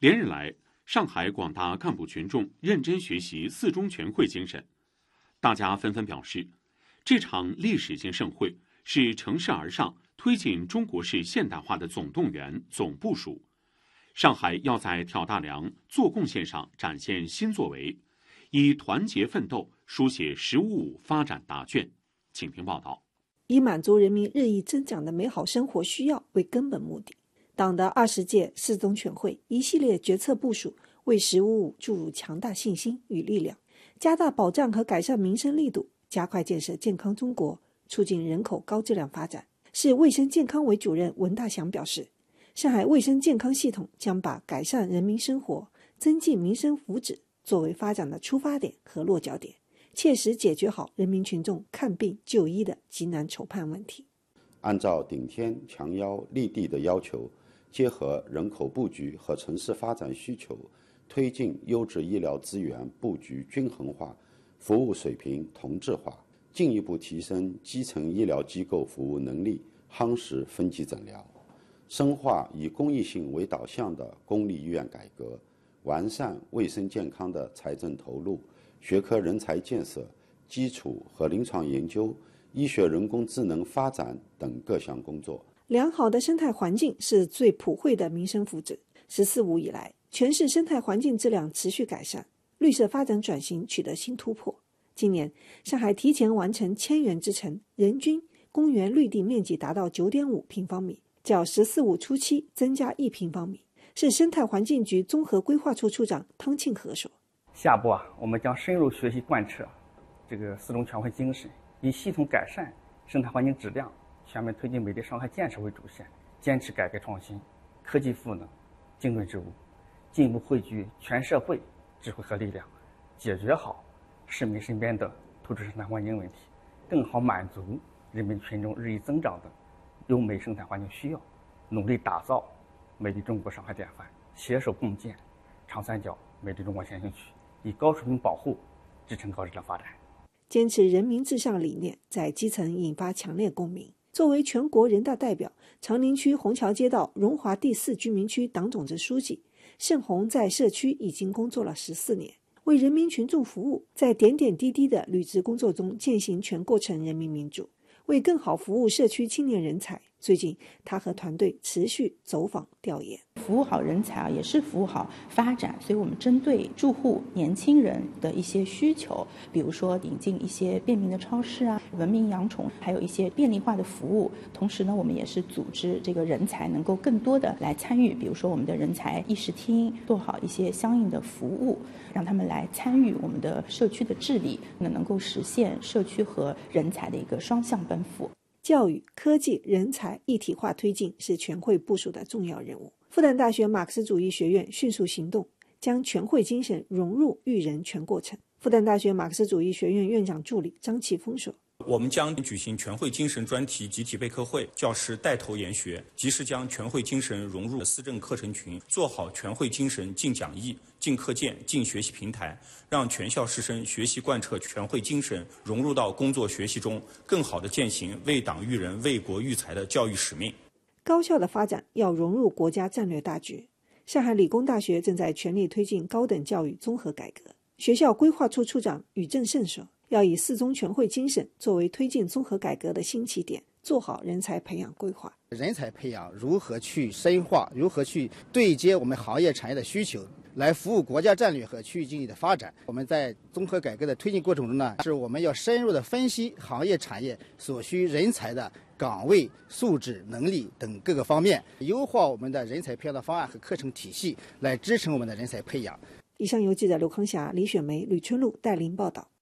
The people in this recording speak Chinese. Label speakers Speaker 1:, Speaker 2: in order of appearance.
Speaker 1: 连日来，上海广大干部群众认真学习四中全会精神，大家纷纷表示，这场历史性盛会是乘势而上、推进中国式现代化的总动员、总部署。上海要在挑大梁、做贡献上展现新作为，以团结奋斗书写“十五五”发展答卷。请听报道。
Speaker 2: 以满足人民日益增长的美好生活需要为根本目的，党的20届四中全会一系列决策部署为“十五五”注入强大信心与力量，加大保障和改善民生力度，加快建设健康中国，促进人口高质量发展。市卫生健康委主任文大祥表示，上海卫生健康系统将把改善人民生活、增进民生福祉作为发展的出发点和落脚点，切实解决好人民群众看病就医的急难愁盼问题。
Speaker 3: 按照顶天强腰立地的要求，结合人口布局和城市发展需求，推进优质医疗资源布局均衡化、服务水平同质化，进一步提升基层医疗机构服务能力，夯实分级诊疗，深化以公益性为导向的公立医院改革，完善卫生健康的财政投入、学科人才建设、基础和临床研究、医学人工智能发展等各项工作。
Speaker 2: 良好的生态环境是最普惠的民生福祉。“14·5”以来，全市生态环境质量持续改善，绿色发展转型取得新突破。今年，上海提前完成千园之城，人均公园绿地面积达到9.5平方米，较“14·5”初期增加1平方米，是生态环境局综合规划处处长汤庆和说。
Speaker 4: 下步我们将深入学习贯彻这个四中全会精神，以系统改善生态环境质量、全面推进美丽上海建设为主线，坚持改革创新、科技赋能、精准治污，进一步汇聚全社会智慧和力量，解决好市民身边的土质生态环境问题，更好满足人民群众日益增长的优美生态环境需要，努力打造美丽中国上海典范，携手共建长三角美丽中国先行区，以高水平保护支撑高质量发展。
Speaker 2: 坚持人民至上理念，在基层引发强烈共鸣。作为全国人大代表，长宁区虹桥街道荣华第4居民区党总支书记盛红在社区已经工作了14年，为人民群众服务，在点点滴滴的履职工作中践行全过程人民民主。为更好服务社区青年人才，最近他和团队持续走访调研。
Speaker 5: 服务好人才也是服务好发展，所以我们针对住户年轻人的一些需求，比如说引进一些便民的超市文明养宠，还有一些便利化的服务。同时呢，我们也是组织这个人才能够更多的来参与，比如说我们的人才议事厅，做好一些相应的服务，让他们来参与我们的社区的治理，能够实现社区和人才的一个双向奔赴。
Speaker 2: 教育、科技、人才一体化推进是全会部署的重要任务。复旦大学马克思主义学院迅速行动，将全会精神融入育人全过程。复旦大学马克思主义学院院长助理张启峰说，
Speaker 6: 我们将举行全会精神专题集体备课会，教师带头研学，及时将全会精神融入思政课程群，做好全会精神进讲义、进课件、进学习平台，让全校师生学习贯彻全会精神，融入到工作学习中，更好地践行为党育人、为国育才的教育使命。
Speaker 2: 高校的发展要融入国家战略大局。上海理工大学正在全力推进高等教育综合改革。学校规划处处长宇正胜说，要以四中全会精神作为推进综合改革的新起点，做好人才培养规划。
Speaker 7: 人才培养如何去深化，如何去对接我们行业产业的需求，来服务国家战略和区域经济的发展。我们在综合改革的推进过程中呢，是我们要深入的分析行业产业所需人才的岗位、素质、能力等各个方面，优化我们的人才培养的方案和课程体系，来支撑我们的人才培养。
Speaker 2: 以上由记者刘康霞、李雪梅、吕春露带领报道。